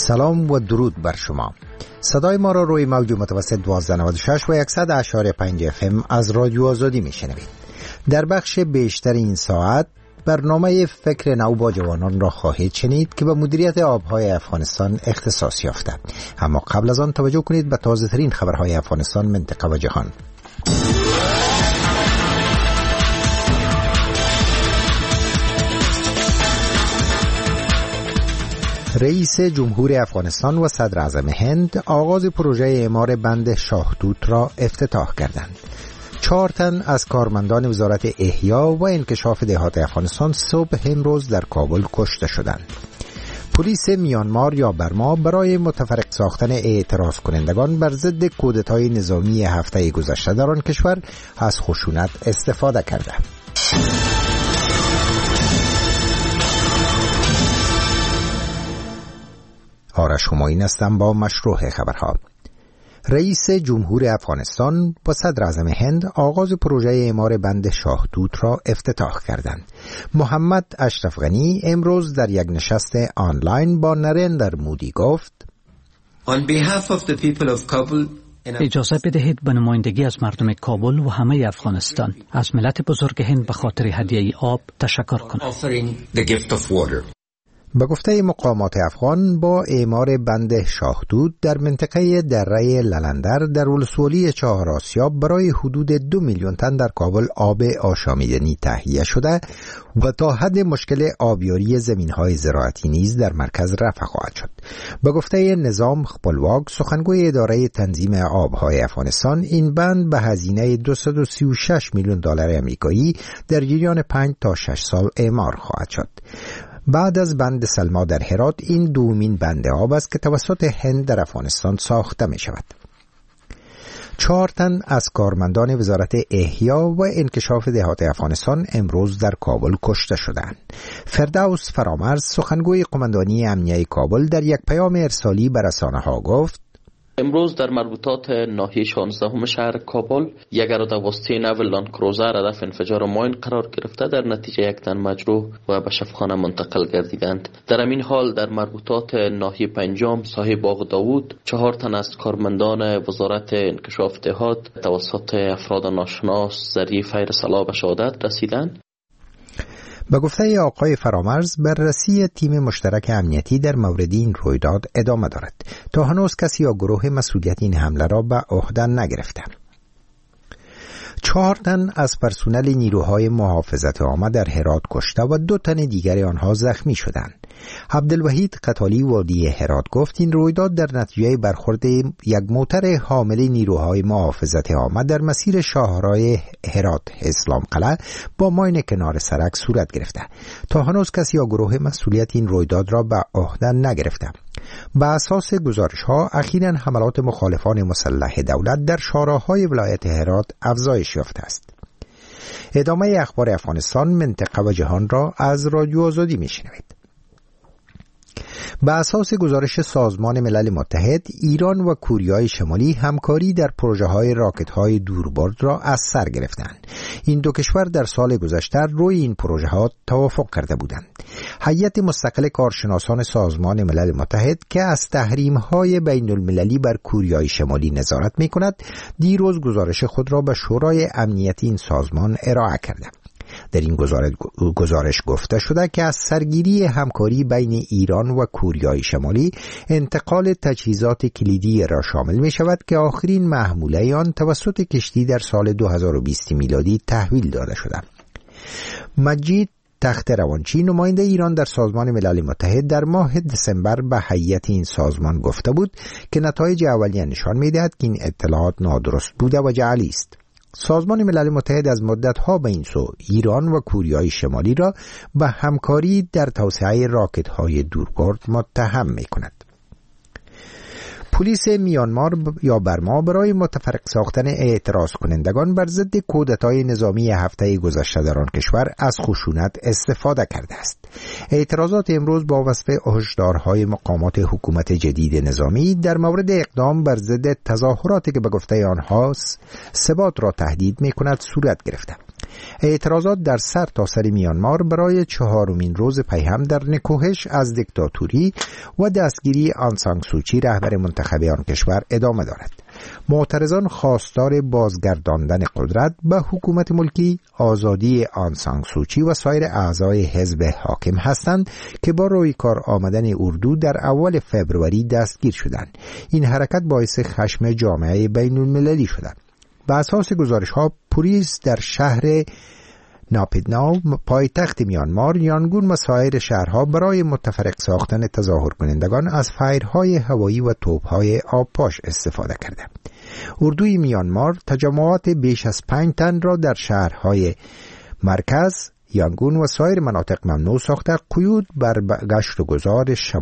سلام و درود بر شما. صدای ما را روی موج متوسط 1296 و 100.5 FM از رادیو آزادی میشنوید. در بخش بیشتر این ساعت برنامه فکر نو با جوانان را خواهید شنید که به مدیریت آبهای افغانستان اختصاص یافته. اما قبل از آن توجه کنید به تازه ترین خبرهای افغانستان، منطقه و جهان. رئیس جمهور افغانستان و صدر اعظم هند آغاز پروژه اعمار بند شاهدود را افتتاح کردند. 4 تن از کارمندان وزارت احیا و انکشاف دهات افغانستان صبح امروز در کابل کشته شدند. پلیس میانمار یا برما برای متفرق ساختن اعتراض کنندگان بر ضد کودتای نظامی هفته گذشته در آن کشور از خشونت استفاده کرده. آرش همایون هستم با مشروع خبرها. رئیس جمهور افغانستان و صدر اعظم هند آغاز پروژه اعمار بند شاهدود را افتتاح کردند. محمد اشرف غنی امروز در یک نشست آنلاین با نریندر مودی گفت: On behalf of the people of Kabul, اجازه بدهید به نمایندگی از مردم کابل و همه افغانستان از ملت بزرگ هند به خاطر هدیه آب تشکر کنم. به گفته مقامات افغان، با اعمار بند شاهدود در منطقه دره للندر در ولسوالی چهار آسیاب برای حدود 2 میلیون تن در کابل آب آشامیدنی تهیه شده و تا حد مشکل آبیاری زمینهای زراعتی نیز در مرکز رفع خواهد شد. به گفته نظام خپلواک، سخنگوی اداره تنظیم آبهای افغانستان، این بند به هزینه 236 میلیون دلار آمریکایی در جریان 5 تا 6 سال اعمار خواهد شد. بعد از بند سلما در هرات، این دومین بند آب است که توسط هند در افغانستان ساخته می شود. 4 تن از کارمندان وزارت احیا و انکشاف دهات افغانستان امروز در کابل کشته شدند. فردوس فرامرز، سخنگوی قماندانی امنیه کابل، در یک پیام ارسالی به رسانه‌ها گفت: امروز در مربوطات ناحیه 16 شهر کابل یک ارادواسطه نو لاند کروزر هدف انفجار ماین قرار گرفته، در نتیجه 1 تن مجروح و به شفاخانه منتقل گردیدند. در همین حال در مربوطات ناحیه 5 ساحه باغ داوود 4 تن از کارمندان وزارت انکشاف دهات توسط افراد ناشناس ذریعه فیر سلاح به شهادت رسیدند. به گفته آقای فرامرز، بررسی تیم مشترک امنیتی در مورد این رویداد ادامه دارد. تا هنوز کسی یا گروه مسئولیت این حمله را به عهده نگرفته. 4 تن از پرسنل نیروهای محافظت عامه در هرات کشته و 2 تن دیگر آنها زخمی شدند. عبدالوحید قتالی وادی هرات گفت این رویداد در نتیجه برخورد یک موتر حامل نیروهای محافظت عامه در مسیر شاهراه هرات اسلام قلعه با ماین کنار سرک صورت گرفته. تا هنوز کسی یا گروه مسئولیت این رویداد را به عهده نگرفته. به اساس گزارش‌ها، اخیراً حملات مخالفان مسلح دولت در شاهراهای ولایت هرات افزایش یافته است. ادامه اخبار افغانستان، منطقه و جهان را از رادیو آزادی میشنوید. به اساس گزارش سازمان ملل متحد، ایران و کوریای شمالی همکاری در پروژه‌های راکت‌های دوربرد را از سر گرفتند. این دو کشور در سال گذشته روی این پروژه‌ها توافق کرده بودند. هیئت مستقل کارشناسان سازمان ملل متحد که از تحریم‌های بین‌المللی بر کوریای شمالی نظارت می‌کند، دیروز گزارش خود را به شورای امنیت این سازمان ارائه کرده. در این گزارش گفته شده که از سرگیری همکاری بین ایران و کوریای شمالی، انتقال تجهیزات کلیدی را شامل می شود که آخرین محموله آن توسط کشتی در سال 2020 میلادی تحویل داده شده. مجید تخت روانچی، نماینده ایران در سازمان ملل متحد، در ماه دسامبر به هیئت این سازمان گفته بود که نتایج اولیه نشان می دهد که این اطلاعات نادرست بوده و جعلی است. سازمان ملل متحد از مدت‌ها به این سو ایران و کوریای شمالی را به همکاری در توسعه راکت‌های دوربرد متهم می‌کند. پلیس میانمار یا برما برای متفرق ساختن اعتراض کنندگان بر ضد کودتای نظامی هفته گذشته در آن کشور از خشونت استفاده کرده است. اعتراضات امروز با وصف هشدارهای مقامات حکومت جدید نظامی در مورد اقدام بر ضد تظاهراتی که به گفته آنها ثبات را تهدید می‌کند صورت گرفته. اعتراضات در سرتاسر میانمار برای 4مین روز پیهم در نکوهش از دیکتاتوری و دستگیری آن سان سوچی رهبر منتخب آن کشور ادامه دارد. معترضان خواستار بازگرداندن قدرت به حکومت ملکی، آزادی آن سان سوچی و سایر اعضای حزب حاکم هستند که با روی کار آمدن اردو در اول فبروری دستگیر شدند. این حرکت باعث خشم جامعه بین المللی شده. به اساس گزارش‌ها پلیس در شهر ناپیدناو پایتخت میانمار، یانگون و سایر شهرها برای متفرق ساختن تظاهر کنندگان از فایرهای هوایی و توپ‌های آبپاش استفاده کرده. اردوی میانمار تجمعات بیش از 5 تن را در شهرهای مرکز، یانگون و سایر مناطق ممنوع ساخته، قیود بر گشت و گذار